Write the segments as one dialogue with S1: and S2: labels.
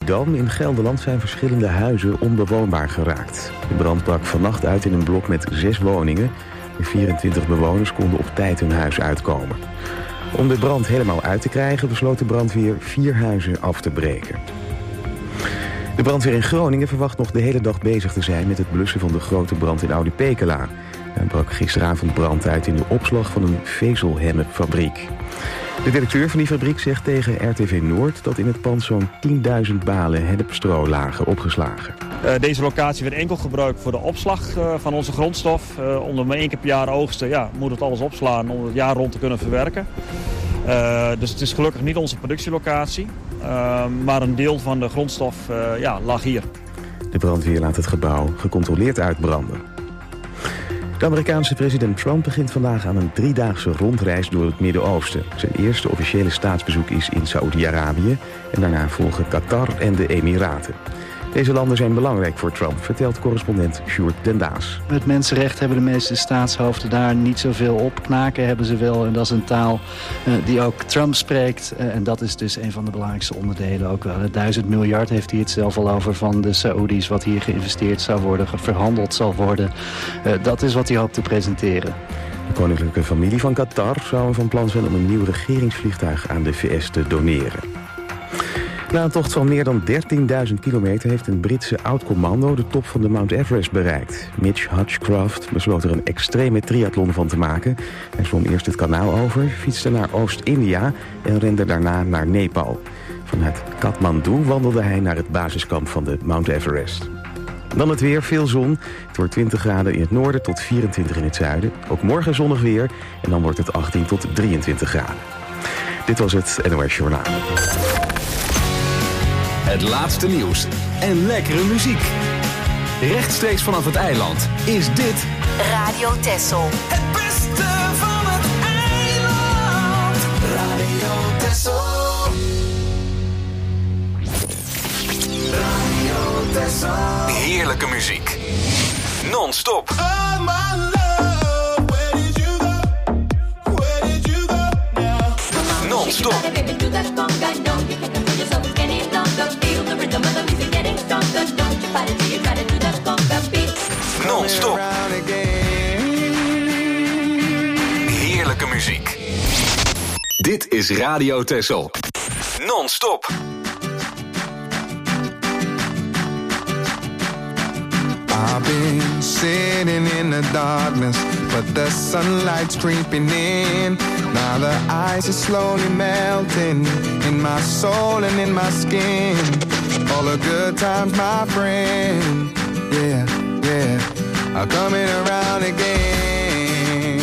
S1: Schiedam. In Gelderland zijn verschillende huizen onbewoonbaar geraakt. De brand brak vannacht uit in een blok met 6 woningen. De 24 bewoners konden op tijd hun huis uitkomen. Om de brand helemaal uit te krijgen besloot de brandweer 4 huizen af te breken. De brandweer in Groningen verwacht nog de hele dag bezig te zijn met het blussen van de grote brand in Oude Pekela. Er brak gisteravond brand uit in de opslag van een vezelhennepfabriek. De directeur van die fabriek zegt tegen RTV Noord dat in het pand zo'n 10.000 balen hennepstro lagen opgeslagen.
S2: Deze locatie werd enkel gebruikt voor de opslag van onze grondstof. Om maar 1 keer per jaar oogsten moet het alles opslaan om het jaar rond te kunnen verwerken. Dus het is gelukkig niet onze productielocatie, maar een deel van de grondstof lag hier.
S1: De brandweer laat het gebouw gecontroleerd uitbranden. De Amerikaanse president Trump begint vandaag aan een 3-daagse rondreis door het Midden-Oosten. Zijn eerste officiële staatsbezoek is in Saoedi-Arabië en daarna volgen Qatar en de Emiraten. Deze landen zijn belangrijk voor Trump, vertelt correspondent Sjoerd den Daas.
S3: Met mensenrechten hebben de meeste staatshoofden daar niet zoveel op. Knaken hebben ze wel en dat is een taal die ook Trump spreekt. En dat is dus een van de belangrijkste onderdelen ook wel. 1000 miljard heeft hij het zelf al over van de Saoedi's, wat hier geïnvesteerd zou worden, verhandeld zal worden. Dat is wat hij hoopt te presenteren.
S1: De koninklijke familie van Qatar zou van plan zijn om een nieuw regeringsvliegtuig aan de VS te doneren. Na een tocht van meer dan 13.000 kilometer heeft een Britse oud-commando de top van de Mount Everest bereikt. Mitch Hutchcroft besloot er een extreme triathlon van te maken. Hij zwom eerst het kanaal over, fietste naar Oost-India en rende daarna naar Nepal. Vanuit Kathmandu wandelde hij naar het basiskamp van de Mount Everest. Dan het weer, veel zon. Het wordt 20 graden in het noorden tot 24 in het zuiden. Ook morgen zonnig weer en dan wordt het 18 tot 23 graden. Dit was het NOS Journaal.
S4: Het laatste nieuws en lekkere muziek. Rechtstreeks vanaf het eiland is dit
S5: Radio Texel.
S6: Het beste van het eiland. Radio Texel. Radio Texel.
S4: heerlijke muziek. Non-stop.
S6: Oh my love, where did you go? Where did you go now?
S4: Non-stop. Non-stop. Heerlijke muziek. Dit is Radio Texel. Non-stop.
S7: I've been sitting in the darkness, but the sunlight's creeping in. Now the ice is slowly melting in my soul and in my skin. All the good times, my friend, yeah, yeah, are coming around again.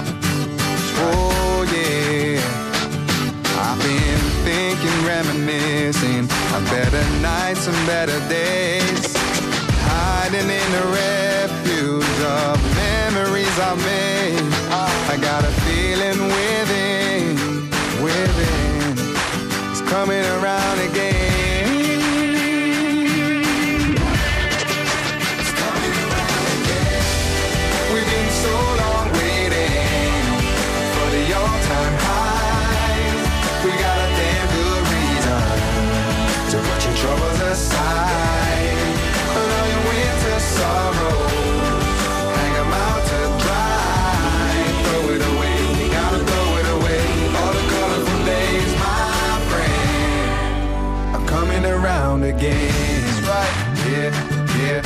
S7: Oh yeah, I've been thinking, reminiscing of better nights and better days. Hiding in the refuge of memories I made. I got a feeling within, it's coming around again. It's coming around again. We've been so long waiting for the all-time high. We got a damn good reason to put your troubles aside. Sorrow, hang 'em out to dry. Throw it away, you gotta throw it away. All the colorful days, my friend, are coming around again. That's right, yeah, yeah,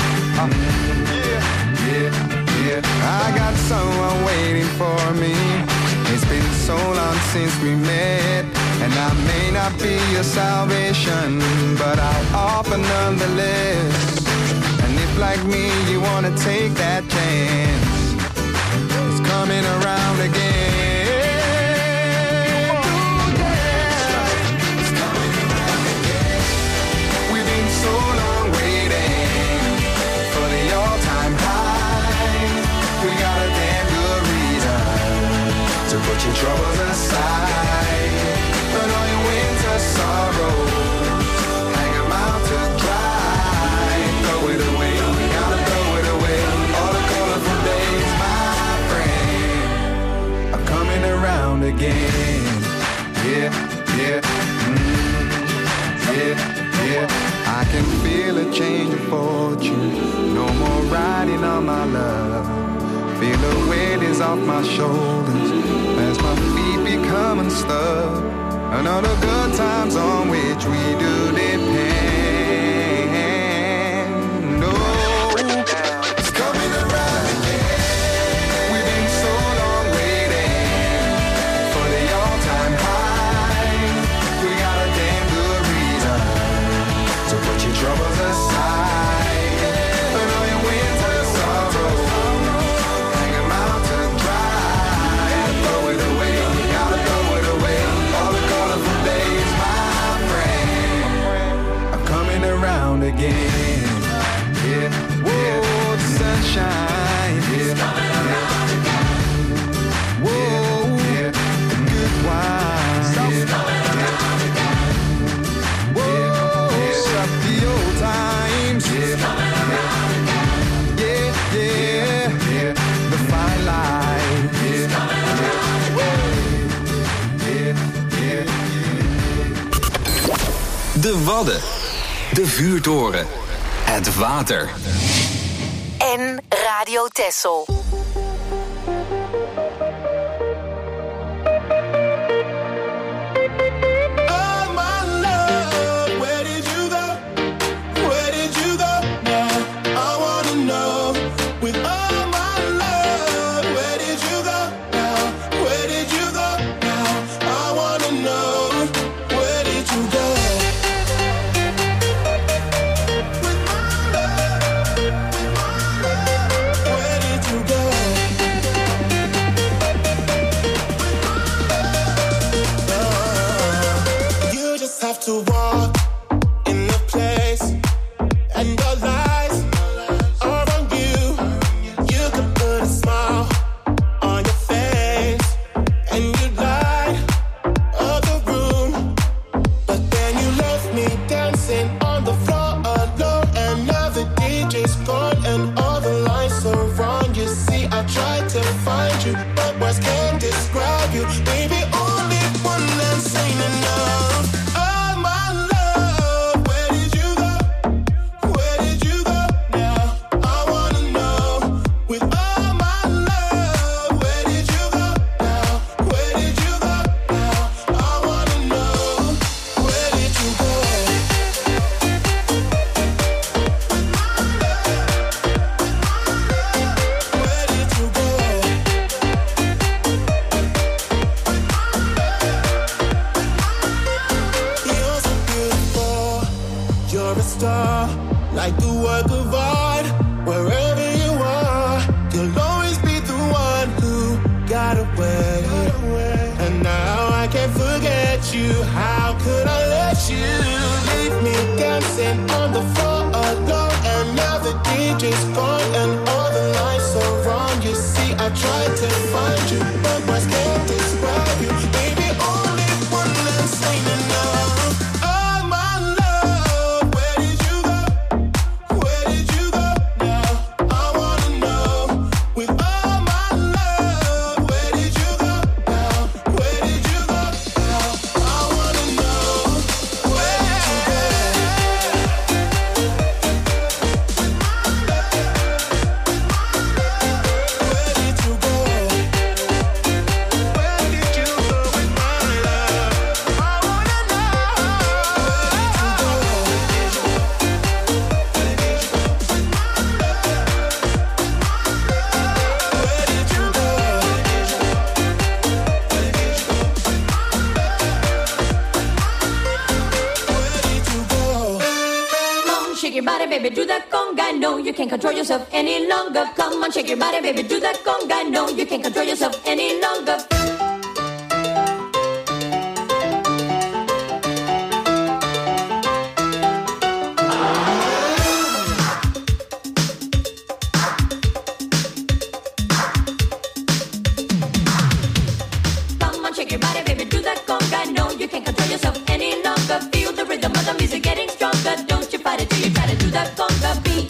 S7: yeah, yeah. I got someone waiting for me. It's been so long since we met, and I may not be your salvation, but I'll offer nonetheless. Like me, you wanna take that chance. It's coming around again. Ooh, yeah. It's coming around again. We've been so long waiting for the all-time high. We got a damn good reason to put your troubles aside. But all your winter sorrows, hang 'em out to dry. Throw it away. Around again, yeah, yeah, yeah, yeah. change of fortune. No more riding on my love. Feel the weight is off my shoulders as my feet become unstuck. And all the good times on which we do depend. Oh, it's coming around again. We've been so long waiting for the all-time high. We got a damn good reason to put your troubles aside. And all your winter sorrows, hang 'em out to dry. And throw it away, gotta throw it away. All the colorful days, my friend, are coming around again. Yeah, whoa, the sunshine. Yeah, coming around again. Whoa, yeah, the good wine. Yeah, coming around again. Whoa, stop the old times. Yeah, coming around again. Yeah, yeah, yeah, the fine line. Yeah, coming around again. Yeah, yeah, yeah.
S4: De Wadden. De Vuurtoren. Het water.
S5: En Radio Texel.
S6: Oh my love, where did you go? Where did you go now? I wanna know. With all my love, where did you go now? Where did you go now? I wanna know. Where did you go? With my love, where did you go? You just have to walk in the place, and your lies are on you. You could put a smile on your face, and you light up the room. But then you left me dancing on the floor alone, and now the DJ's gone, and all the lights are on. You see, I tried to find you, but words can't describe you. Baby, only one less ain't enough. Oh my love, where did you go? Where did you go now? I wanna know. With all my love, where did you go now? Where did you go now? I wanna know. Where did you go? Where did you go? You're so beautiful, you're a star, like the work of art. Wherever you are, you'll always be the one who got away. And now I can't forget you. How could I let you leave me dancing on the floor alone? And now the DJ's gone, and all the lights are on. You see, I tried to find you, but words can't describe you. Baby, only one less ain't enough. Oh my love, where did you go? Where did you go now? I wanna know. With all my love, where did you go now? Where did you go now? I wanna know. Where did you go? Where did you go? Where did you go with my love? I wanna know. Where did you go? Where did you go? Where did you go? Where did you go?
S8: Come on, shake your body, baby, do that conga. No, you can't control yourself any longer. Come on, shake your body, baby, do that conga. No, you can't control yourself any longer. Come on, shake your body, baby, do that conga. No, you can't control yourself any longer. Feel the rhythm of the music getting stronger. Don't you fight it till you try to do that conga beat.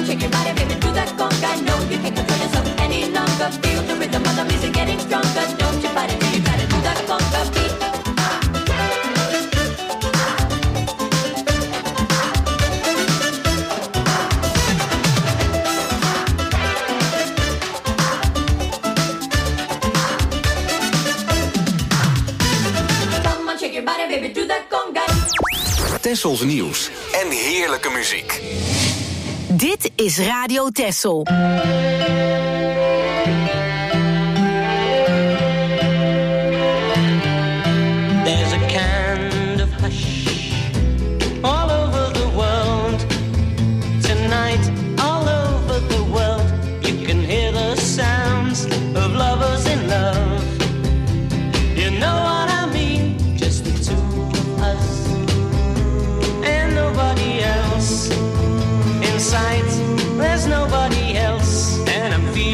S8: on, shake your body, baby, do that conga. No, you can't control yourself any longer. Feel the rhythm of the music getting stronger. Don't you fight it, you gotta do that conga beat. Baby, do that conga.
S4: Tessels nieuws en heerlijke muziek.
S5: Dit is Radio Tessel.
S9: There's a kind of hush all over the world. Tonight, all over the world, you can hear the sounds of lovers in love. You know what I mean? Just the two of us and nobody else. In sight, there's nobody else, and I'm feeling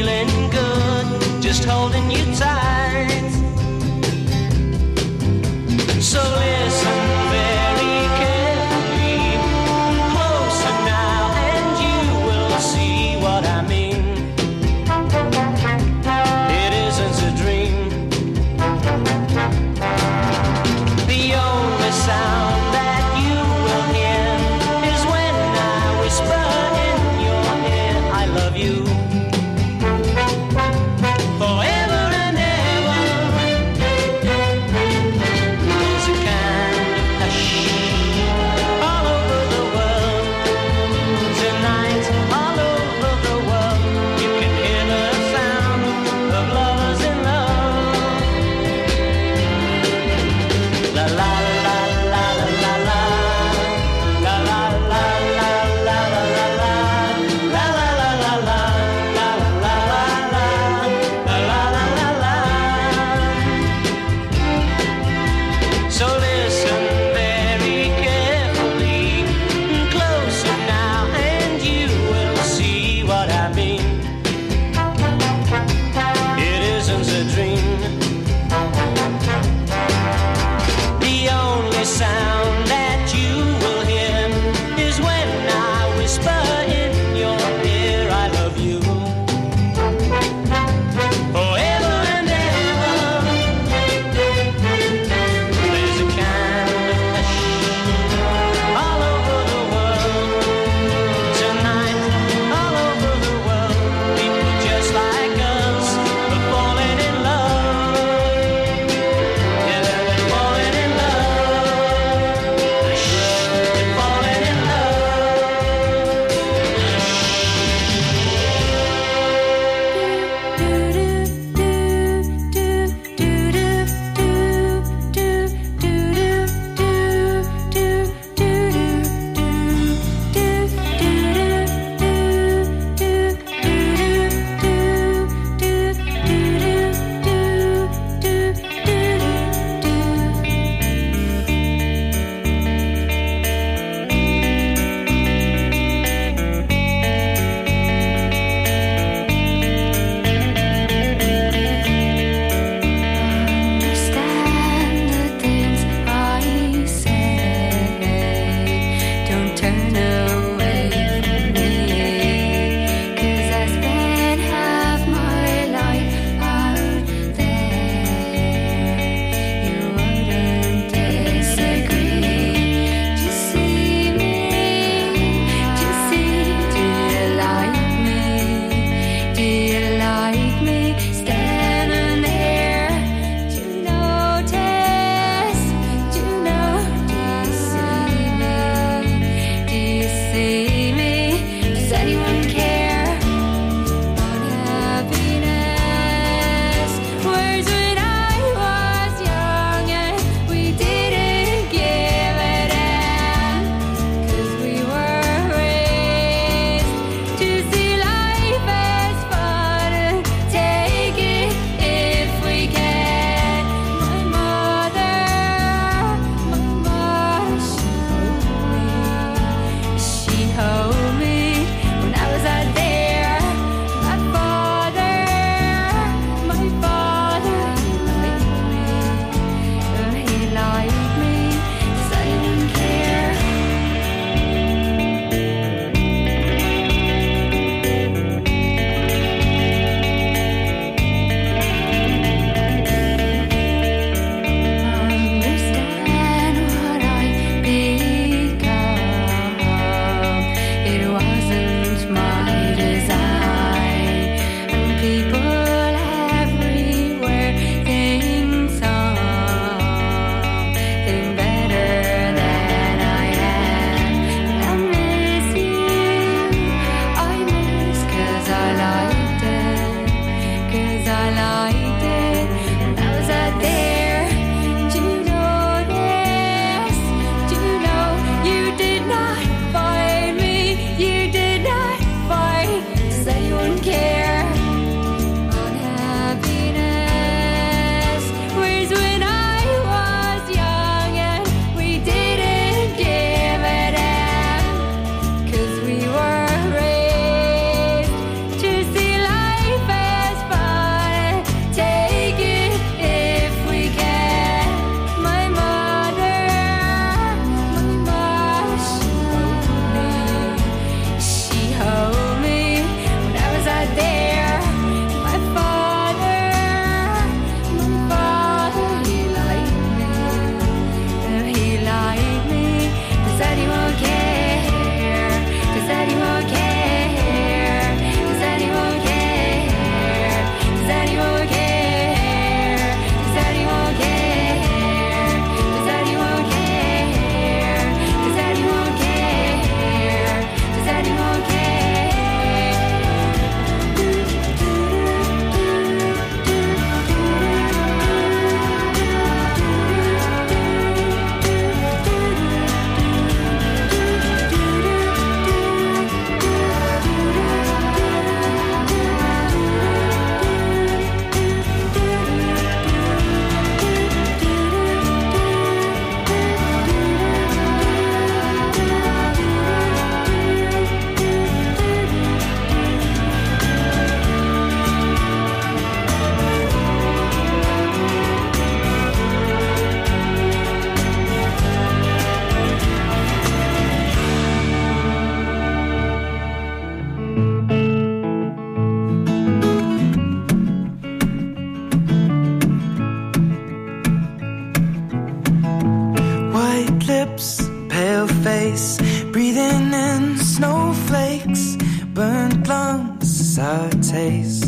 S10: burnt lungs is our taste.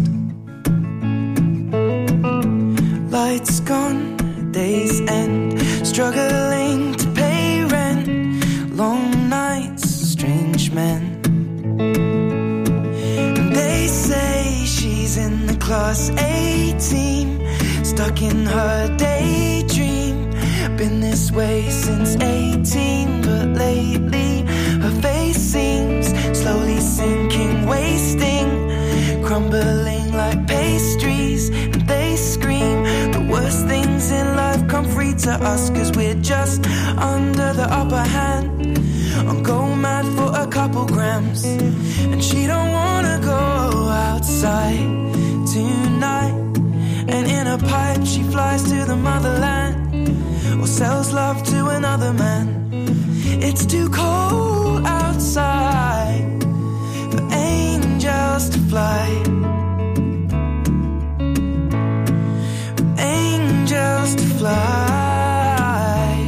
S10: Lights gone, days end, struggling to pay rent. Long nights, strange men. And they say she's in the class A team, stuck in her daydream. Been this way since 18, but lately her face seems slowly sinking, wasting, crumbling like pastries. And they scream the worst things in life come free to us, 'cause we're just under the upper hand. I'll go mad for a couple grams, and she don't wanna go outside tonight. And in a pipe she flies to the motherland, or sells love to another man. It's too cold outside for angels to fly, for angels to fly.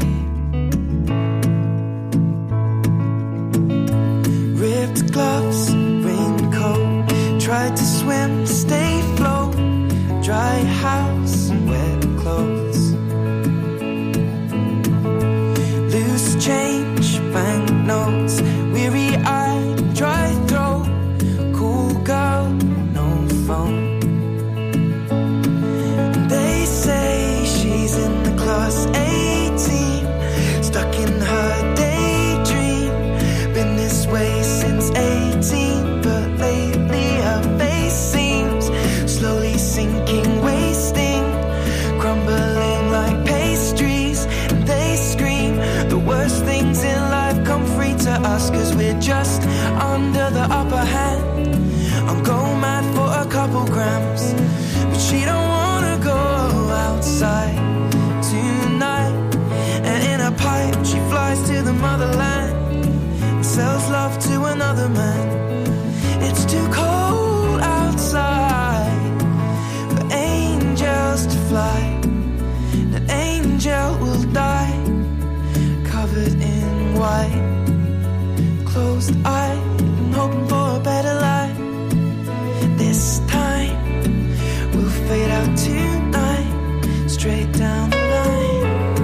S10: Ripped gloves, raincoat, tried to swim, stay afloat. Dry house, wet clothes. Loose change, banknotes, weary-eyed, dry throat. Cool girl, no phone. They say she's in the class 18, stuck in her daydream. Been this way since 18, but lately her face seems slowly sinking, wasting, crumbling like pastries. And they scream the worst things in life come free to us, 'cause we're just under the upper hand. I'll go mad for a couple grams, but she don't wanna go outside tonight. And in a pipe she flies to the motherland, and sells love to another man. It's too cold outside for angels to fly. An angel will die, covered in white, closed eye, and hoping for a better life. This time we'll fade out tonight, straight down the line.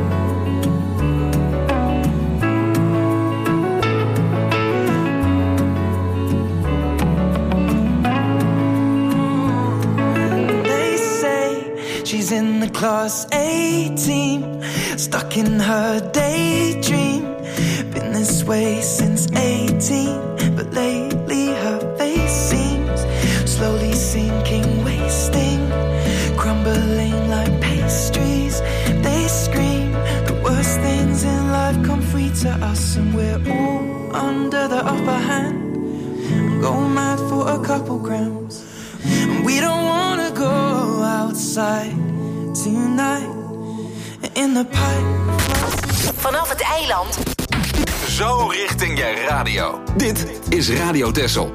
S10: They say she's in the class A team, stuck in her daydream. Been this way since 18, but lately her face seems slowly sinking, wasting, crumbling like pastries. They scream the worst things in life come free to us, and we're all under the upper hand. Go mad for a couple grams, and we don't wanna go outside tonight. In the pipe.
S5: Vanaf het eiland.
S4: Zo richting je radio. Dit is Radio Texel.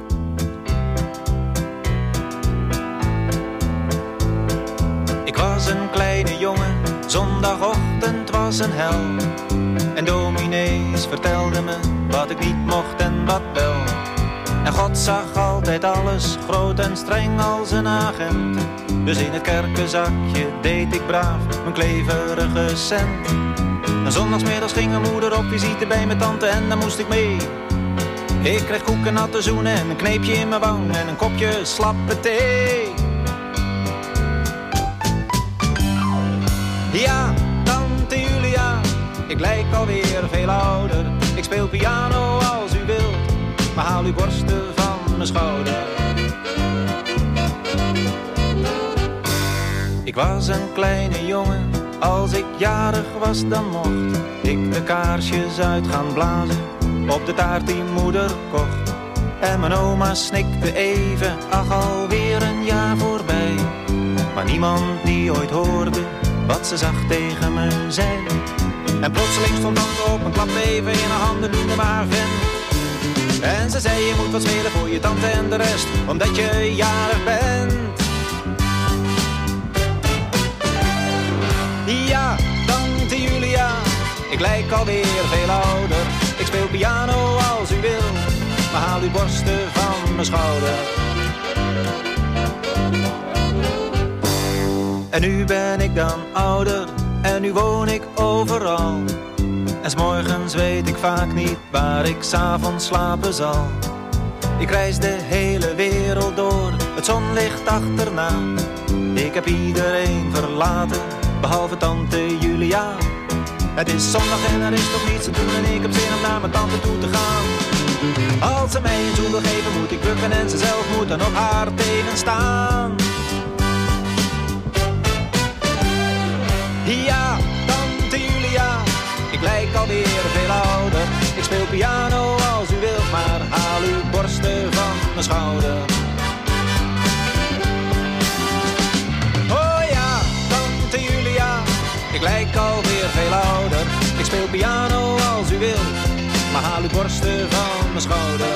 S11: Ik was een kleine jongen, zondagochtend was een hel. En dominees vertelden me wat ik niet mocht en wat wel. En God zag altijd alles, groot en streng als een agent. Dus in het kerkenzakje deed ik braaf mijn kleverige cent. En zondagsmiddags ging mijn moeder op visite bij mijn tante en daar moest ik mee. Ik kreeg koek en natte zoenen en een kneepje in mijn wang en een kopje slappe thee. Ja, tante Julia, ik lijk alweer veel ouder. Ik speel piano als u wilt, maar haal uw borsten van mijn schouder. Ik was een kleine jongen, als ik jarig was dan mocht ik de kaarsjes uit gaan blazen op de taart die moeder kocht. En mijn oma snikte even, ach alweer een jaar voorbij. Maar niemand die ooit hoorde wat ze zacht tegen me zei. En plotseling stond tante op en klapte even in haar handen, noemde me haar vent. En ze zei je moet wat spelen voor je tante en de rest, omdat je jarig bent. Ja, tante Julia, ik lijk alweer veel ouder. Ik speel piano als u wil, maar haal uw borsten van mijn schouder. En nu ben ik dan ouder en nu woon ik overal. En 's morgens weet ik vaak niet waar ik 's avonds slapen zal. Ik reis de hele wereld door, het zonlicht achterna. Ik heb iedereen verlaten, behalve tante Julia. Het is zondag en er is toch niets te doen en ik heb zin om naar mijn tante toe te gaan. Als ze mij een zoen wil geven moet ik bukken en ze zelf moet dan op haar tegenstaan. Ja, tante Julia, ik lijk alweer veel ouder. Ik speel piano als u wilt, maar haal uw borsten van mijn schouder. Oh ja, tante Julia, ik lijk alweer veel ouder. Ik speel piano als u wilt, maar haal uw borsten van mijn schouder.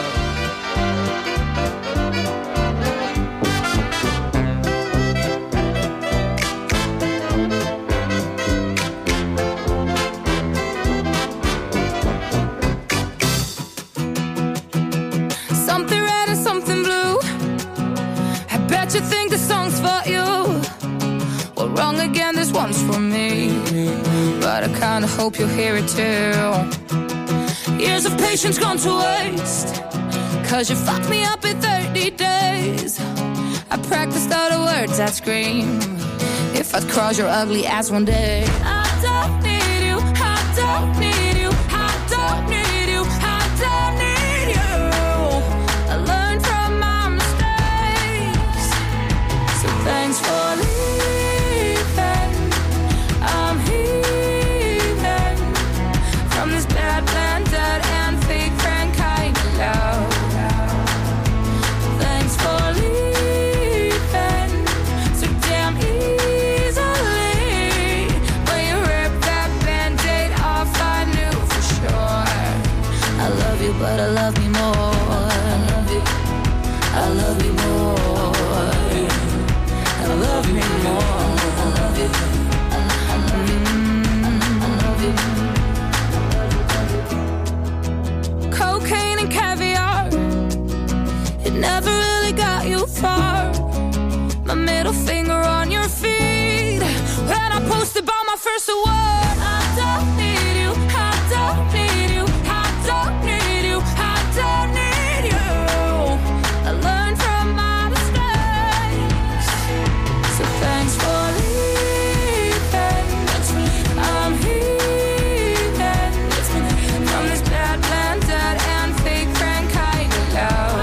S12: You think the song's for you? Well, wrong again, this one's for me. But I kinda hope you'll hear it too. Years of patience gone to waste, 'cause you fucked me up in 30 days. I practiced all the words I'd scream if I'd cross your ugly ass one day. I don't need you, I don't need you, I don't need you, I don't need you. I learned from my mistakes, so thanks for leaving. I'm healing from this bad, blended and fake friend kind of love. Thanks for leaving so damn easily. When you ripped that Band-Aid off, I knew for sure I love you, but I love me more. I love you, I love you more. I love me more. I love you, I love you, I love you. Cocaine and caviar, it never really got you far. My middle finger on your feet when I posted about my first award. I don't need you, I don't need you, I don't need you, I don't need you. I learned from my mistakes, so thanks for leaving. I'm healing from this bad, blended and fake friend kind of love.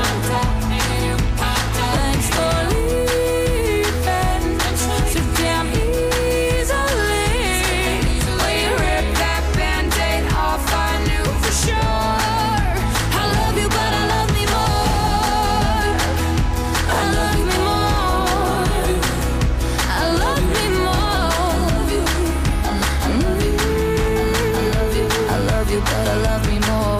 S12: Thanks for leaving so damn easily. When you ripped that Band-Aid off, I knew for sure I love you, but I love me more. I love me more. I love me more. I love you, I love you, I love you, but I love me more.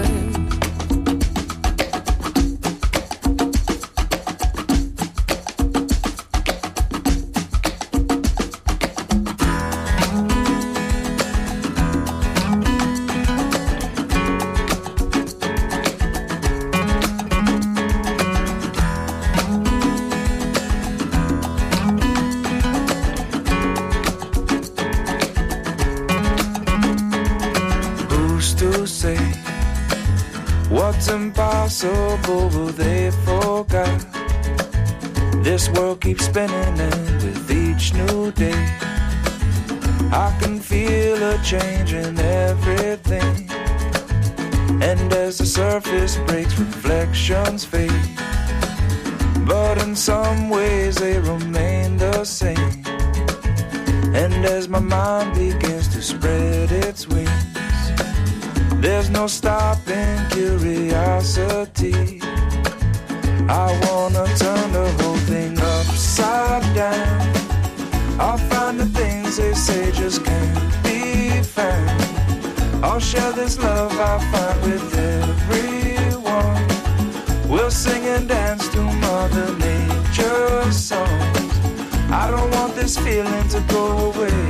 S10: Who's to say what's impossible will they forget? This world keeps spinning and with each new day I can feel a change in everything. And as the surface breaks, reflections fade, but in some ways they remain the same. And as my mind begins to spread its wings, there's no stopping curiosity. I wanna turn the whole thing upside down. I'll find the things they say just can't be found. I'll share this love I find with everyone. We'll sing and dance to Mother Nature's songs. I don't want this feeling to go away.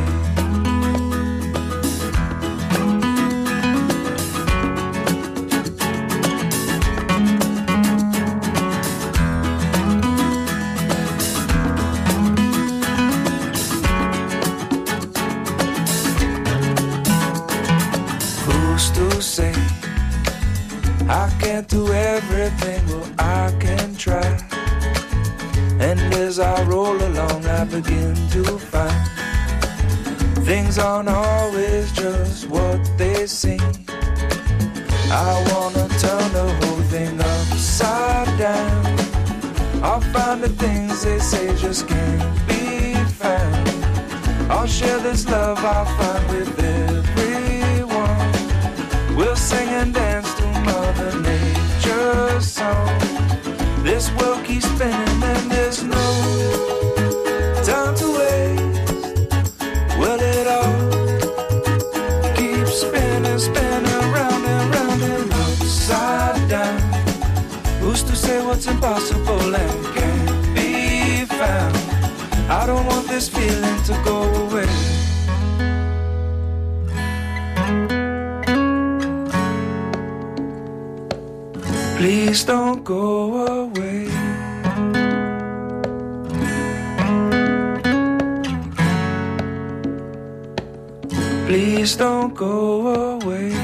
S10: everything, well, I can try. And as I roll along, I begin to find things aren't always just what they seem. I wanna turn the whole thing upside down. I'll find the things they say just can't be found. I'll share this love I find with everyone. We'll sing and dance to Mother Nature's song. This world keeps spinning and there's no time to waste. Well, it all keeps spinning, spinning round and round and upside down. Who's to say what's impossible and can't be found? I don't want this feeling to go away. Please don't go away. Please don't go away.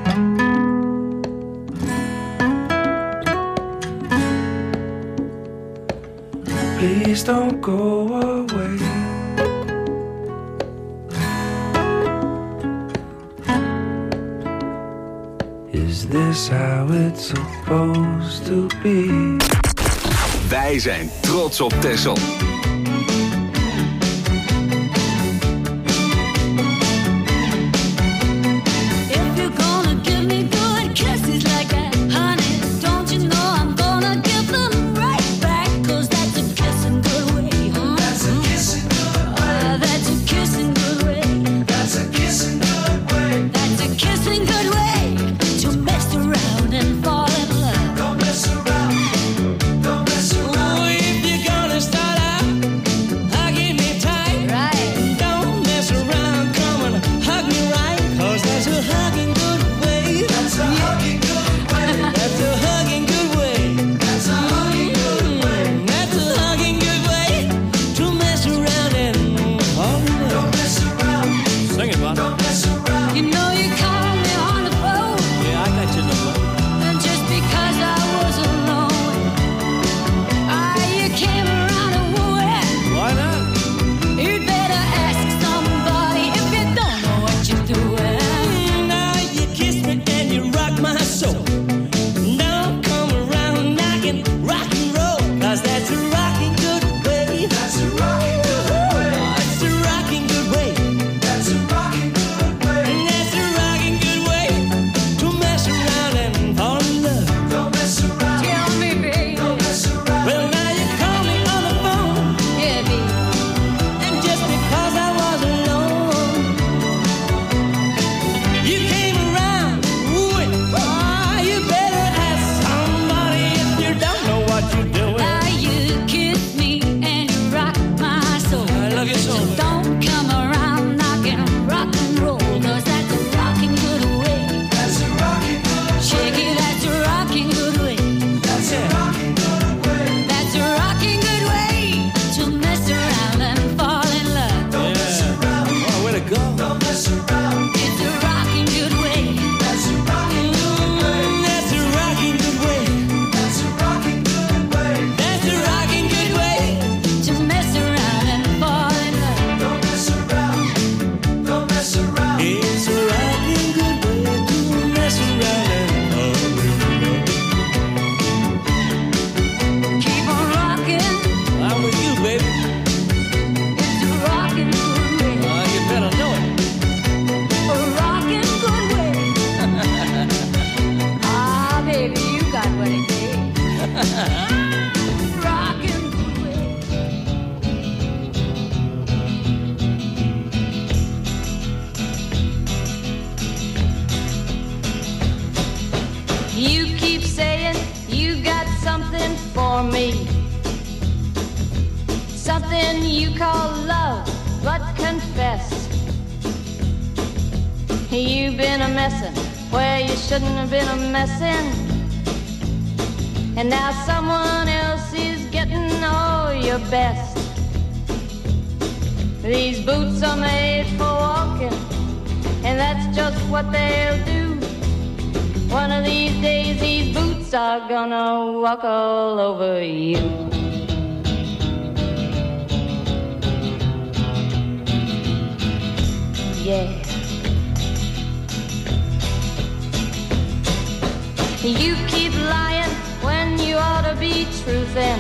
S10: Please don't go away. Is this how it's supposed to be?
S4: Wij zijn trots op Texel.
S13: Something you call love, but confess you've been a messin' where you shouldn't have been a messin', and now someone else is getting all your best. These boots are made for walking, and that's just what they'll do. One of these days these boots boots are gonna walk all over you. Yeah. You keep lying when you ought to be truthin',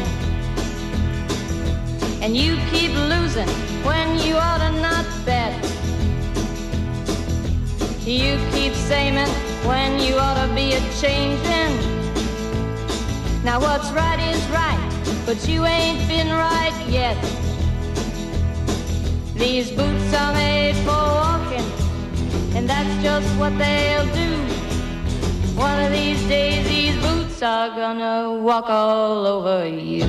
S13: and you keep losing when you ought to not bet. You keep saying when you ought to be a-changin'. Now what's right is right, but you ain't been right yet. These boots are made for walking, and that's just what they'll do. One of these days these boots are gonna walk all over you.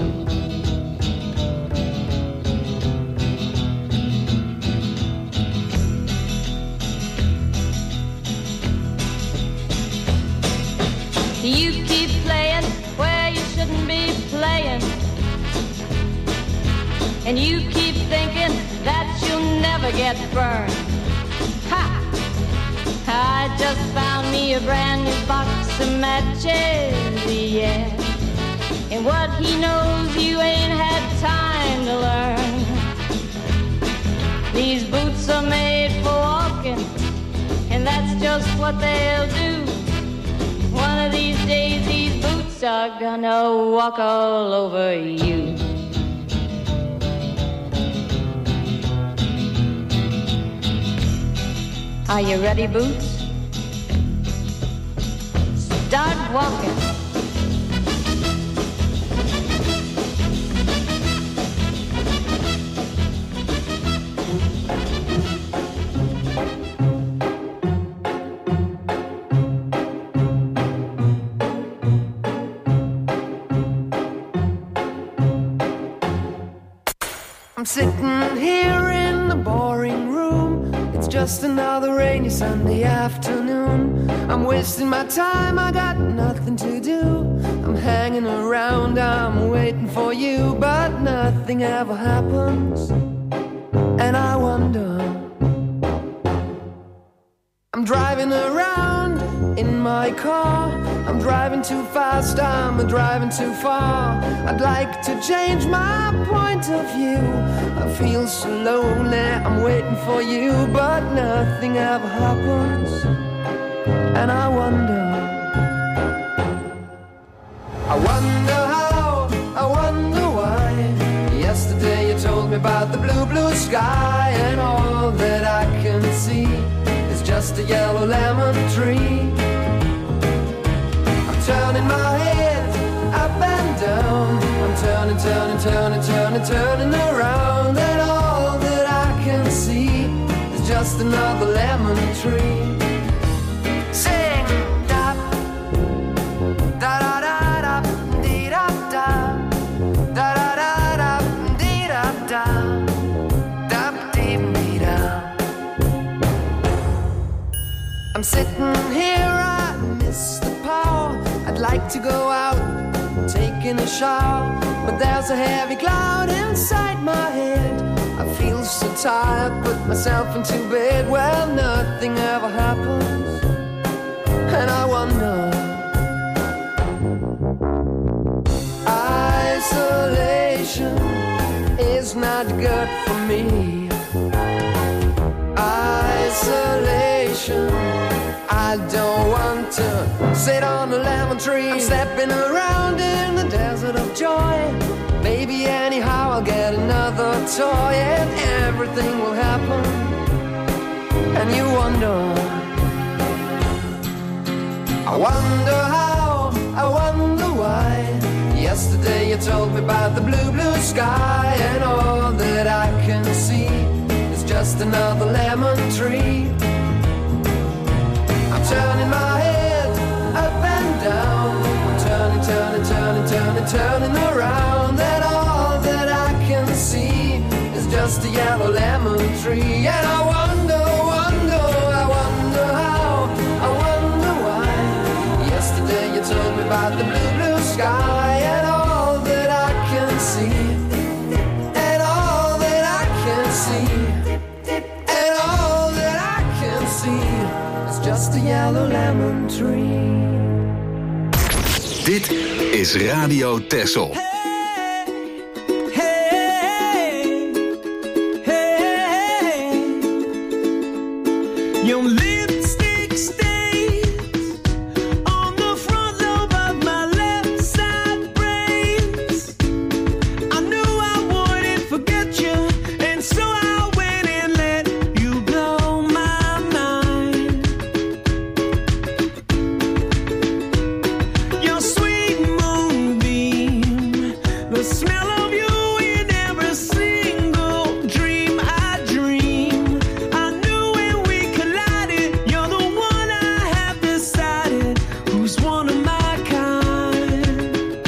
S13: You keep playing where you shouldn't be playing, and you keep thinking that you'll never get burned. Ha! I just found me a brand new box of matches, yeah. And what he knows you ain't had time to learn. These boots are made for walking, and that's just what they'll do. One of these days these boots are gonna walk all over you. Are you ready, Boots? Start walking.
S10: I'm sitting here in the boring room. It's just another rainy Sunday afternoon. I'm wasting my time, I got nothing to do. I'm hanging around, I'm waiting for you, but nothing ever happens. And I wonder, I'm driving around in my car. I'm driving too fast, I'm driving too far. I'd like to change my point of view. I feel so lonely, I'm waiting for you, but nothing ever happens. And I wonder how, I wonder why. Yesterday you told me about the blue, blue sky, and all that I can see is just a yellow lemon tree. I'm turning my head up and down. I'm turning, turning, turning, turning, turning around, and all that I can see is just another lemon tree. Sing da da da da da dee da da da da da da dee da da da dee dee da. I'm sitting here, I miss the power. I'd like to go out, taking a shower, but there's a heavy cloud inside my head. I feel so tired, put myself into bed. Well, nothing ever happens, and I wonder. Isolation is not good for me. Isolation, I don't want to sit on a lemon tree. I'm stepping around in the desert of joy. Maybe anyhow I'll get another toy, and everything will happen. And you wonder, I wonder how, I wonder why. Yesterday you told me about the blue, blue sky, and all that I can see is just another lemon tree. I'm turning my head up and down. I'm turning, turning, turning, turning, turning around, and all that I can see is just a yellow lemon tree. And I wonder, wonder, I wonder how, I wonder why. Yesterday you told me about the blue, blue sky, and all that I can see, and all that I can see, and all that I can see is just a yellow lemon tree.
S4: Dit is Radio Texel.
S10: Your lipstick stains on the front lobe of my left side brains. I knew I wouldn't forget you, and so I went and let you blow my mind. Your sweet moonbeam, the smell of you in every single dream I dream. I knew when we collided, you're the one I have decided who's one of my kind.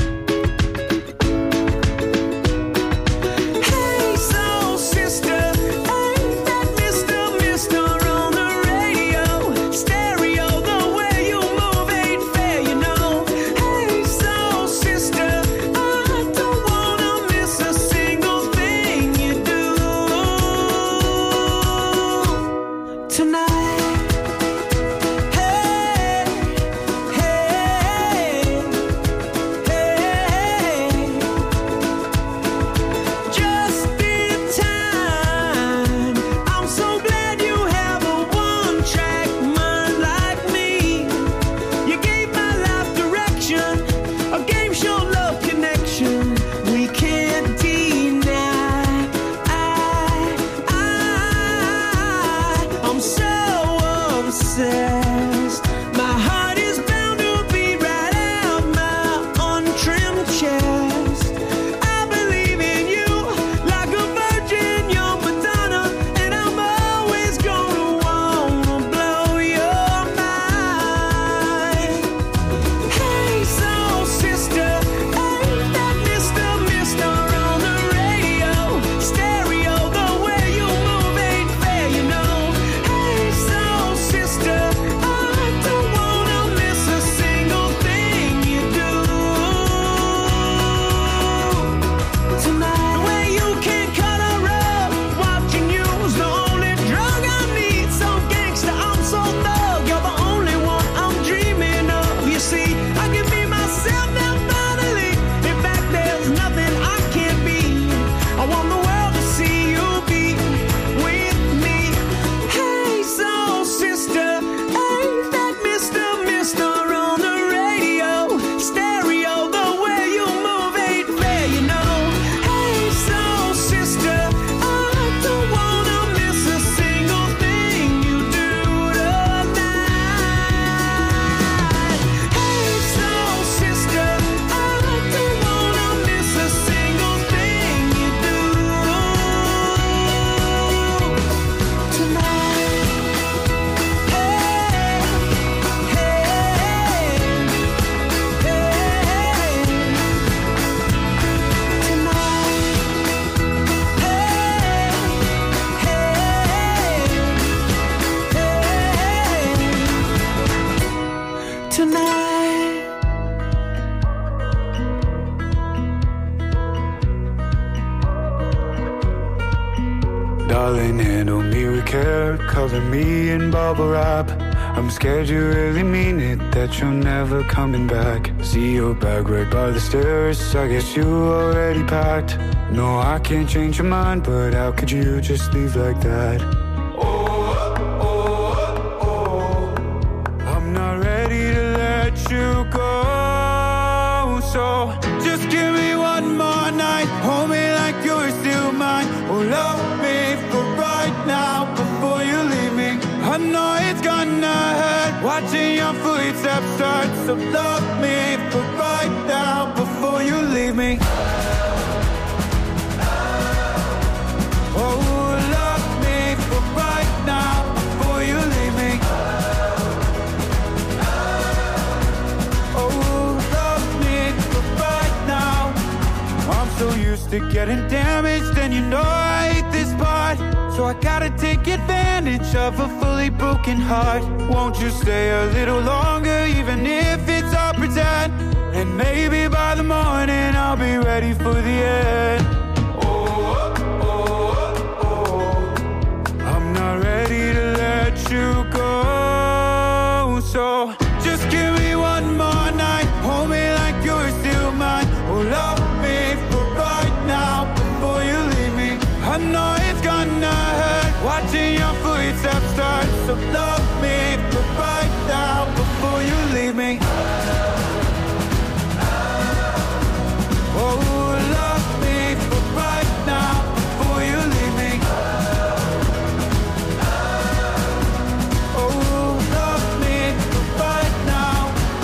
S10: Hey, soul sister, ain't that Mr. on the radio? Stereo, the way you move ain't fair, you know. Hey, soul sister, I don't wanna miss a single thing you do tonight. Hey, hey, hey, just in time. I'm so glad you have a one-track mind like me. You gave my life direction, a game show love connection we can't deny. I'm so obsessed. My heart is bound to beat right out my untrimmed chest. I believe in you like a virgin, you're Madonna, and I'm always gonna wanna blow your mind. Hey, soul sister, ain't that Mr. on the radio? Stereo, the way you move ain't fair, you know. Hey, soul sister, I don't wanna miss a single thing you do tonight. The way you can cut a rug, watching you's the only drug I need. So gangsta, I'm so thug, you're the only one I'm dreaming of. You see, I can be myself now finally. In fact, there's nothing I can't be. I want the world to see you be with me. Hey, soul sister, ain't that Mr. on the radio? Stereo, the way you move ain't fair, you know. Hey, soul sister, I don't wanna miss a single thing you do tonight. Hey, soul sister, I don't wanna miss a single thing you do tonight. Hey, hey, hey, tonight.
S14: Darling, handle me with care, cover me in bubble wrap. I'm scared you really mean it, that you're never coming back. See your bag right by the stairs, I guess you already packed. No, I can't change your mind, but how could you just leave like that? I'm not ready to let you go, so just give me one more night. Hold me like you're still mine. Oh, love me for right now before you leave me. I know it's gonna hurt watching your footsteps start. So love me for right now before you leave me. Oh, love me for right now before you leave me. Oh, love me for right now. I'm so used to getting damaged, and you know I hate this part. So I gotta take advantage of a fully broken heart. Won't you stay a little longer, even if it's all pretend? And maybe by the morning I'll be ready for the end. I'm not ready to let you go, so just give me one more night. Hold me like So love me for right now before you leave me. Oh, love me for right now before you leave me. Oh, love me for right now.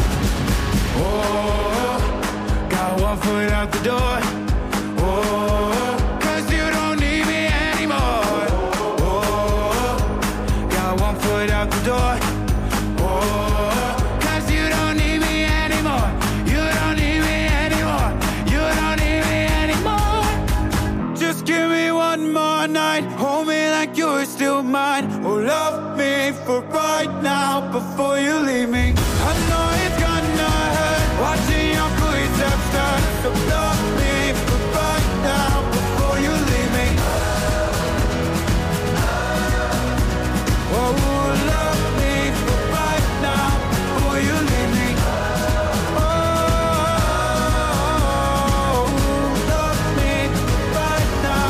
S14: Oh, got one foot out the door. Oh, 'cause you don't need me anymore. Oh, got one foot out the door. Oh, 'cause you don't need me anymore. You don't need me anymore. You don't need me anymore. Just give me one more night. Hold me like you're still mine. Oh, love me for right now before you leave me. I know it's gonna hurt watching your footsteps turn. So love me for right now before you leave me. Oh, love me for right now before you leave me. Oh, love me for right now.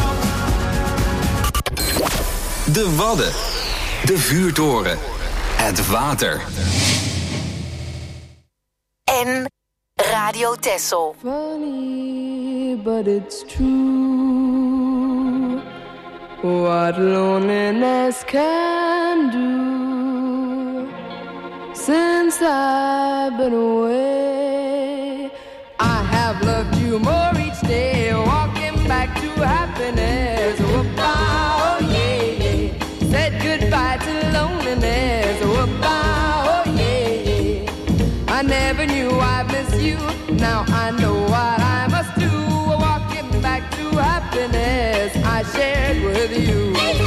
S4: De Wadden. De vuurtoren. Het water.
S5: En Radio Texel.
S15: Funny, but it's true. What loneliness can do. Since I've been away, I have loved you more each day. Walking back to happiness. Oh, yeah, yeah. Said goodbye to loneliness. Oh, yeah. I never knew I'd miss you. Now I know what I must do. Walking back to happiness I shared with you.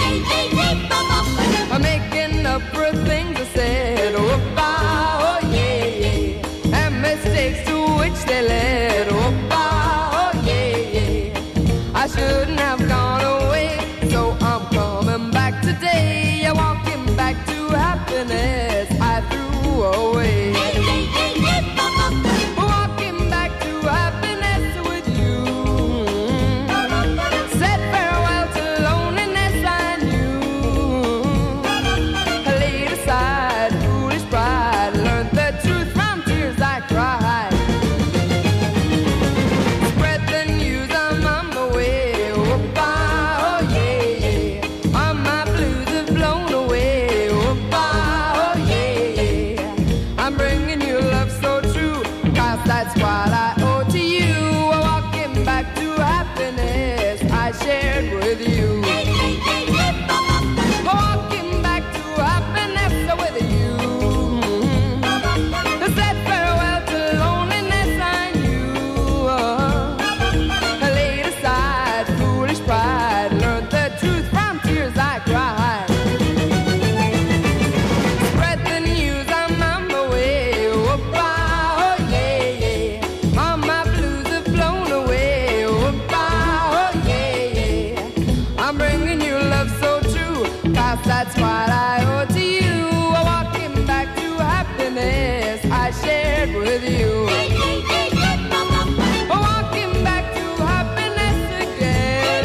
S15: I'm making up for things I said. Oh, yeah, yeah. And mistakes to which they led. Oh, yeah, yeah. I shouldn't have gone away, so I'm coming back today. Walking back to happiness I threw away. Walking back to happiness with you. Said farewell to loneliness I knew. I laid aside foolish pride. Learned the truth from tears I cried. Spread the news, I'm on my way. Oh, yeah, yeah. All my blues have blown away. Oh, yeah, yeah. I'm bringing you love so true, 'cause that's what I owe to you. Walking back to happiness I shared with you. Walking back to happiness with you. Said farewell to loneliness I knew. I laid aside foolish pride. Learned the truth from tears I cried. Spread the news, I'm on my way. Oh, yeah, yeah. All my blues have blown away. Oh, yeah, yeah. I'm bringing you love so true, 'cause that's what I owe to you. Walking back to happiness I shared with you. Walking back to happiness again.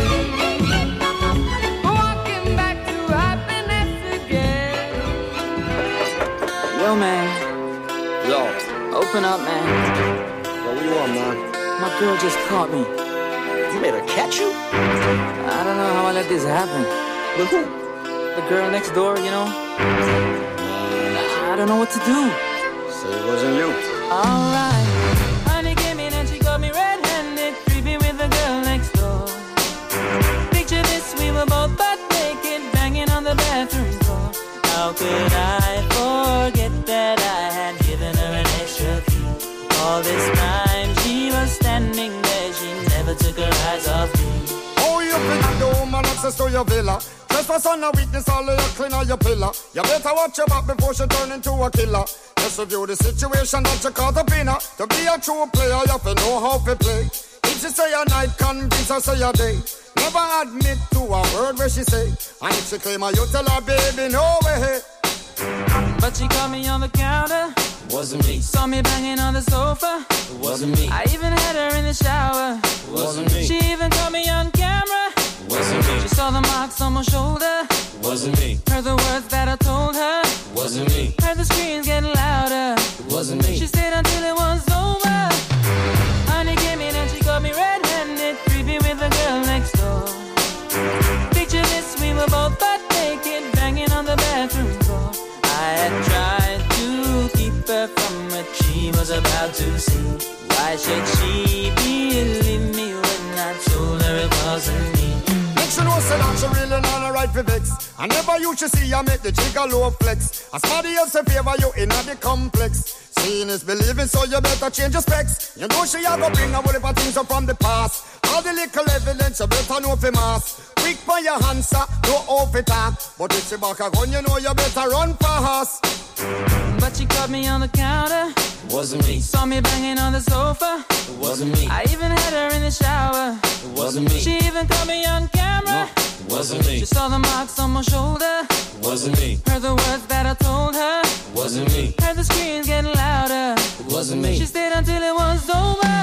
S15: Walking back to happiness again.
S16: Yo, man.
S17: Yo.
S16: Open up, man.
S17: Yo, what you want, man?
S16: My girl just caught me.
S17: You made her catch you?
S16: I don't know how I let this happen.
S17: With who?
S16: The girl next door, you know? I don't know what to do.
S17: So it wasn't you.
S16: Alright.
S18: Honey came in and she got me red-handed, creepy with the girl next door. Picture this, we were both butt naked, banging on the bathroom floor. How could I forget that I had given her an extra key? All this time she was standing there, she never took her eyes off me.
S19: Oh, you think the woman access to your villa? Trespass on a weakness, all of your clean on your pillar. You better watch your back before she turn into a killer. Just review the situation that you caught up in her. To be a true player, you have to know how to play. If she say a night, convince her say a day. Never admit to a word where she say. And if she claim her, you tell her, baby, no way.
S18: But she caught me on the counter.
S17: Wasn't me.
S18: Saw me banging on the sofa.
S17: It wasn't me.
S18: I even had her in the shower.
S17: It wasn't me.
S18: She even caught me on camera.
S17: Wasn't me.
S18: She saw the marks on my shoulder.
S17: Wasn't me.
S18: Heard the words that I told her.
S17: Wasn't me.
S18: Heard the screams getting louder.
S17: Wasn't me.
S18: She stayed until it was over. Honey came in and she got me red-handed, creepy with the girl next door. Picture this, we were both butt naked, banging on the bathroom floor. I had tried to keep her from what she was about to see. Why should she believe me when I told her it wasn't me?
S19: She knows that she really not a right for vex. I never used to see her make the jigger low flex. As somebody else in favor you in the complex. Seeing is believing, so you better change your specs. You know she a go bring a whole heap of things up from the past. All the little evidence you better know for mass. Quick for your answer, no off it talk. But if she back a gun, you know you better run fast.
S18: But she caught me on the counter.
S17: Wasn't me.
S18: Saw me banging on the sofa.
S17: It wasn't me.
S18: I even had her in the shower.
S17: It wasn't me.
S18: She even caught me on camera.
S17: It wasn't me.
S18: She saw the marks on my shoulder.
S17: It wasn't me.
S18: Heard the words that I told her.
S17: It wasn't me.
S18: Heard the screams getting louder.
S17: It wasn't me.
S18: She stayed until it was over.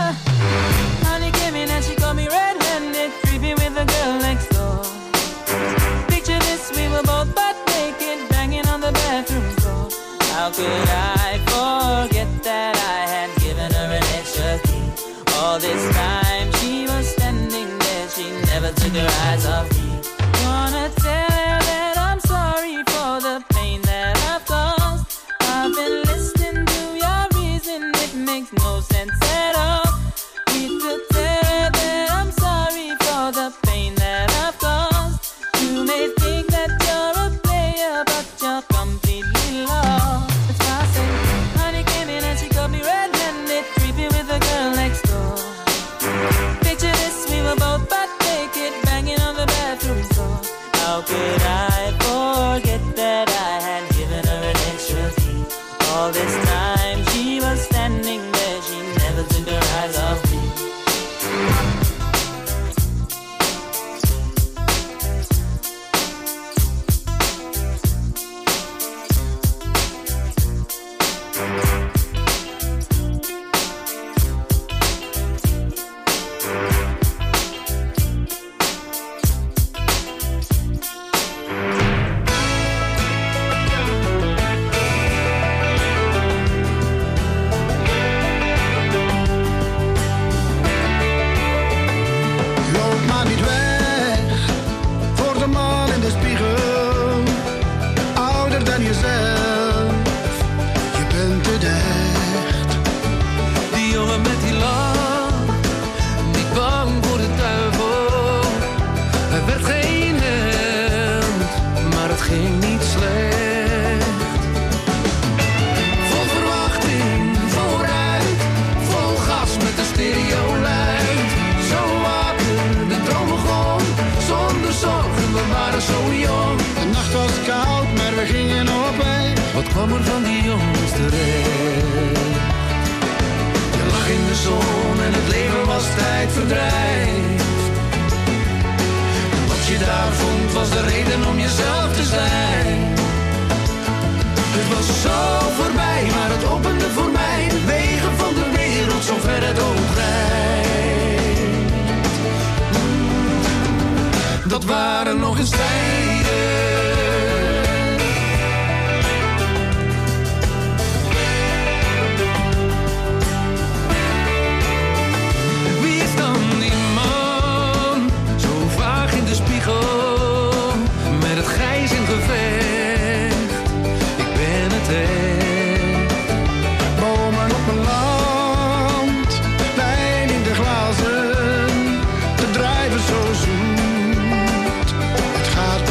S18: Honey came in and she caught me red-handed, creepy with the girl next door. Picture this, we were both butt naked, banging on the bathroom floor. How could I forget that I had given her an extra key? All this time she was standing there, she never took her eyes off me. Wanna tell her that I'm sorry for the pain that I've caused. I've been listening to your reason, it makes no sense at all. Need to tell her that I'm sorry for the pain that I've caused. You may think that you're a player, but you're completely lost. That's why I say, honey came in and she got me red-handed, creepy with the girl next door. Picture this, we were both butt naked, banging on the bathroom floor. How could I forget that I had given her an extra key? All this time she was standing there, she never took her eyes off me.
S20: kwam er van die jongens terecht. Je lag in de zon en het leven was tijdverdrijf. En wat je daar vond was de reden om jezelf te zijn. Het was zo voorbij, maar het opende voor mij de wegen van de wereld, zo ver het oog reikt. Dat waren nog eens tijden.
S21: Bomen op een land, wijn in de glazen, te drijven zo zoet. Het gaat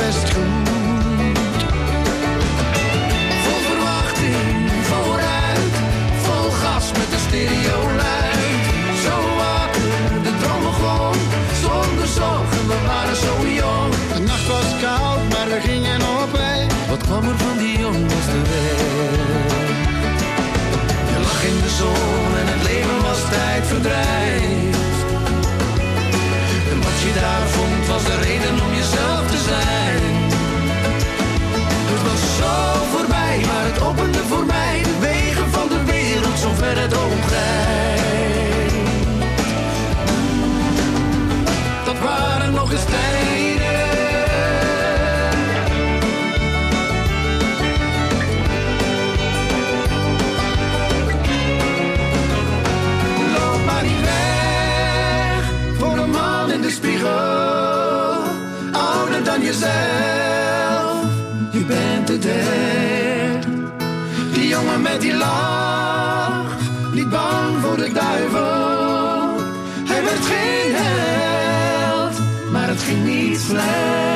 S20: met die lach, niet bang voor de duivel. Hij werd geen held, maar het ging niet slecht.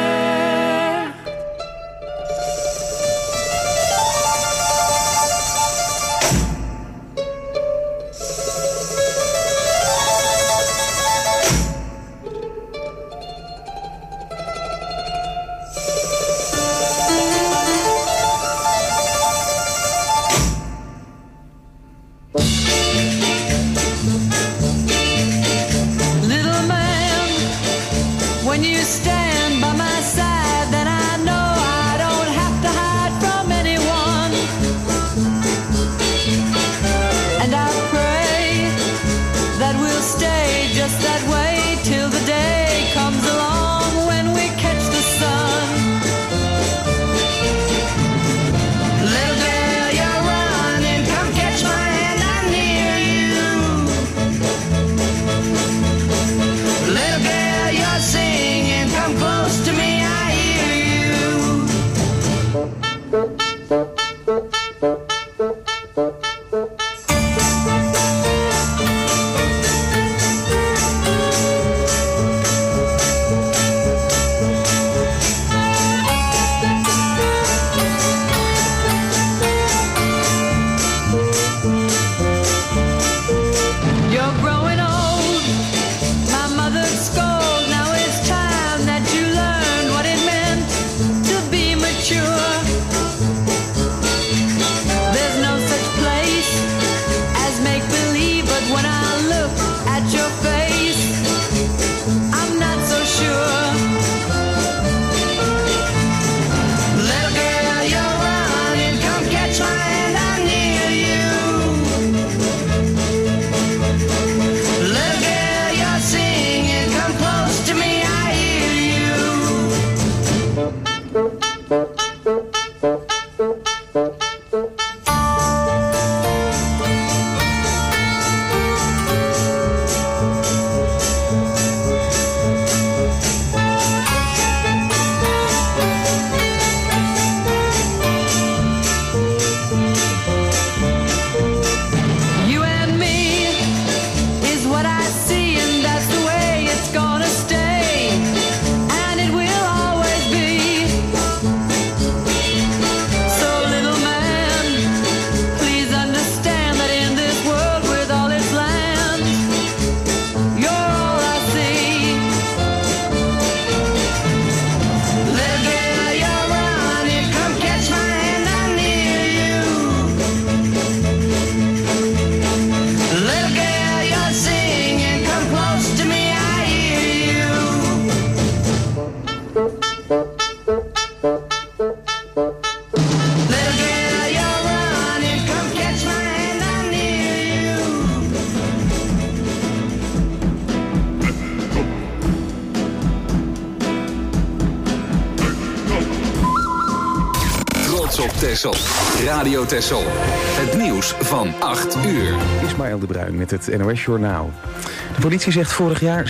S4: Texel. Radio Texel. Het nieuws van 8 uur.
S1: Ismaël de Bruin met het NOS Journaal. De politie zegt vorig jaar